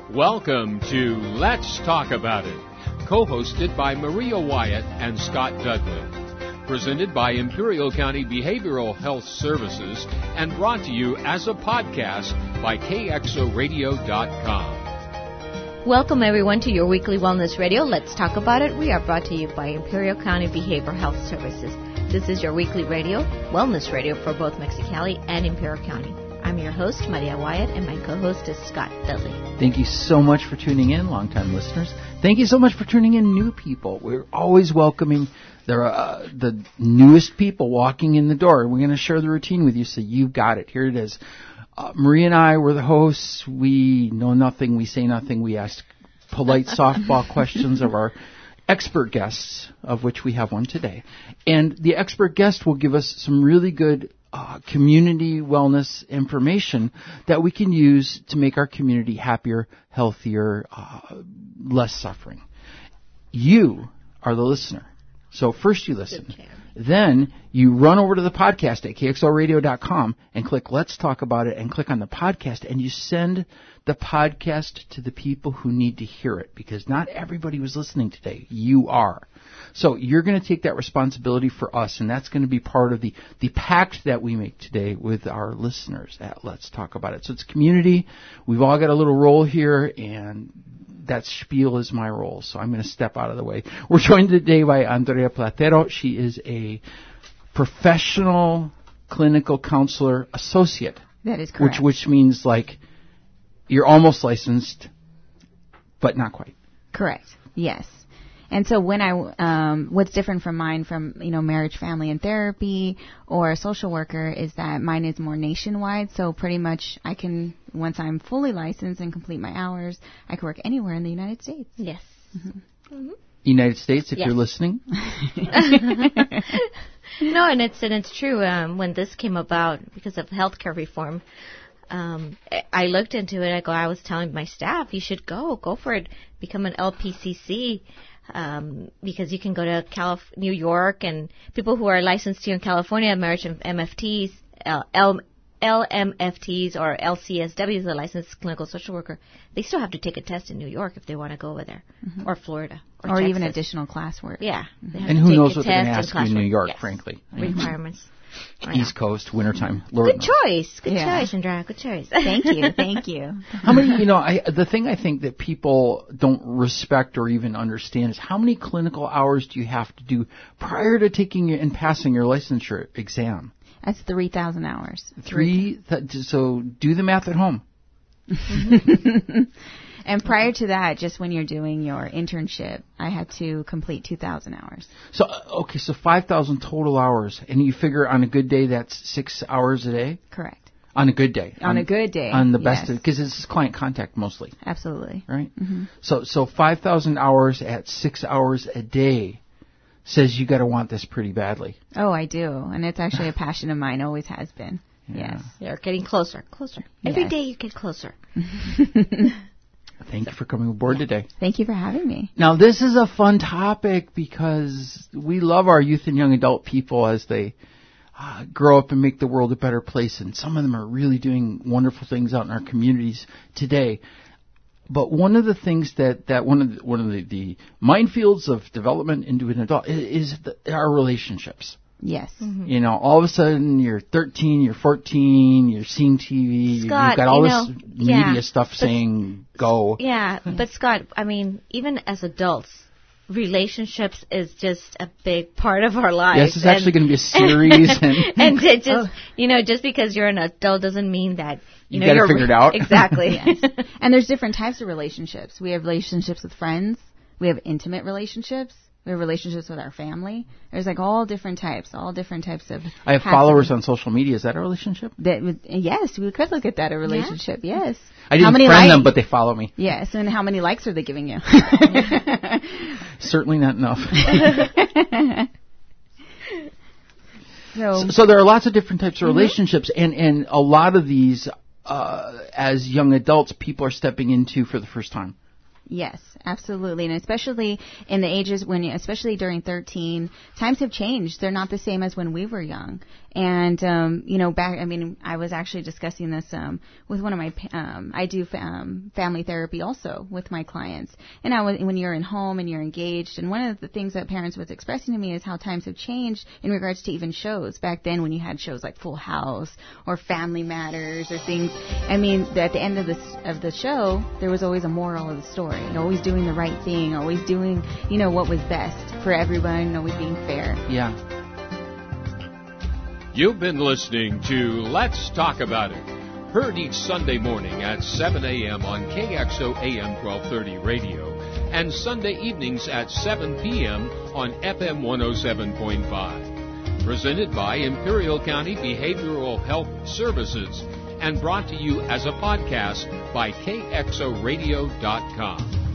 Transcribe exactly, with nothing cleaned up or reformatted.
Welcome to Let's Talk About It, co-hosted by Maria Wyatt and Scott Dudley. Presented by Imperial County Behavioral Health Services and brought to you as a podcast by K X O radio dot com. Welcome everyone to your weekly wellness radio. Let's talk about it. We are brought to you by Imperial County Behavioral Health Services. This is your weekly radio, wellness radio for both Mexicali and Imperial County. I'm your host, Maria Wyatt, and my co-host is Scott Dudley. Thank you so much for tuning in, longtime listeners. Thank you so much for tuning in, new people. We're always welcoming the, uh, the newest people walking in the door. We're going to share the routine with you, so you've got it. Here it is. Uh, Maria and I were the hosts. We know nothing. We say nothing. We ask polite softball questions of our expert guests, of which we have one today. And the expert guest will give us some really good uh, community wellness information that we can use to make our community happier, healthier, uh, less suffering. You are the listener. So first you listen. Then you run over to the podcast at K X O radio dot com and click Let's Talk About It and click on the podcast, and you send the podcast to the people who need to hear it, because not everybody was listening today. You are. So you're going to take that responsibility for us, and that's going to be part of the, the pact that we make today with our listeners at Let's Talk About It. So it's community. We've all got a little role here, and that spiel is my role, so I'm going to step out of the way. We're joined today by Andrea Platero. She is a professional clinical counselor associate. That is correct. Which, which means, like, you're almost licensed, but not quite. Correct. Yes. And so when I, um, what's different from mine from, you know, marriage, family, and therapy or a social worker is that mine is more nationwide. So pretty much I can, once I'm fully licensed and complete my hours, I can work anywhere in the United States. Yes. Mm-hmm. Mm-hmm. United States, if yes. you're listening. No, and it's and it's true. Um, when this came about because of healthcare reform, um, I looked into it. I go. I was telling my staff, you should go, go for it, become an L P C C, um, because you can go to Calif- New York, and people who are licensed here in California, marriage M F Ts, L- L- L M F Ts or L C S Ws, the licensed clinical social worker, they still have to take a test in New York if they want to go over there, mm-hmm. or Florida, or, or Texas. even additional classwork. Yeah, and who knows what they're going to ask you in New York, yes. frankly. Requirements. East Coast, wintertime. Lord Good knows. choice. Good yeah. choice, Andrea. Good choice. Thank you. Thank you. How many, you know, I, the thing I think that people don't respect or even understand is how many clinical hours do you have to do prior to taking your, and passing your licensure exam? That's three thousand hours. Three, th- so do the math at home. Mm-hmm. And prior to that, just when you're doing your internship, I had to complete two thousand hours. So, okay, so five thousand total hours. And you figure on a good day, that's six hours a day? Correct. On a good day. On, on a good day. On the best, yes. because it's client contact mostly. Absolutely. Right? Mm-hmm. So, so five thousand hours at six hours a day says you got to want this pretty badly. Oh, I do. And it's actually a passion of mine, always has been. Yeah. Yes. You're getting closer, closer. Every yes. day you get closer. Thank you for coming aboard yeah. today. Thank you for having me. Now, this is a fun topic because we love our youth and young adult people as they uh, grow up and make the world a better place. And some of them are really doing wonderful things out in our communities today. But one of the things that, that one of the, one of the, the minefields of development into an adult is, is the, our relationships. Yes. Mm-hmm. You know, all of a sudden you're thirteen, you're fourteen, you're seeing T V, Scott, you've got all you this know, media yeah, stuff saying go. Yeah, but Scott, I mean, even as adults, relationships is just a big part of our lives. Yes, it's and, actually going to be a series. and and it just, oh. you know, just because you're an adult doesn't mean that, you You've know, got you're to figure it out. Exactly. Yes. And there's different types of relationships. We have relationships with friends. We have intimate relationships. We have relationships with our family. There's like all different types, all different types of. I have followers on social media. Is that a relationship? That yes, we could look at that a relationship. Yeah. Yes. I didn't how many friend likes? them, but they follow me. Yes, and how many likes are they giving you? Certainly not enough. so, so, so there are lots of different types of mm-hmm. relationships, and and a lot of these, uh, as young adults, people are stepping into for the first time. Yes, absolutely. And especially in the ages when, especially during thirteen, times have changed. They're not the same as when we were young. And, um, you know, back, I mean, I was actually discussing this um, with one of my, um, I do um, family therapy also with my clients. And I was, when you're in home and you're engaged, and one of the things that parents was expressing to me is how times have changed in regards to even shows. Back then when you had shows like Full House or Family Matters or things, I mean, at the end of the, of the show, there was always a moral of the story. You know, always doing the right thing, always doing, you know, what was best for everyone, always being fair. Yeah. You've been listening to Let's Talk About It, heard each Sunday morning at seven a.m. on K X O A M twelve thirty radio and Sunday evenings at seven p.m. on F M one oh seven point five. Presented by Imperial County Behavioral Health Services and brought to you as a podcast by K X O radio dot com.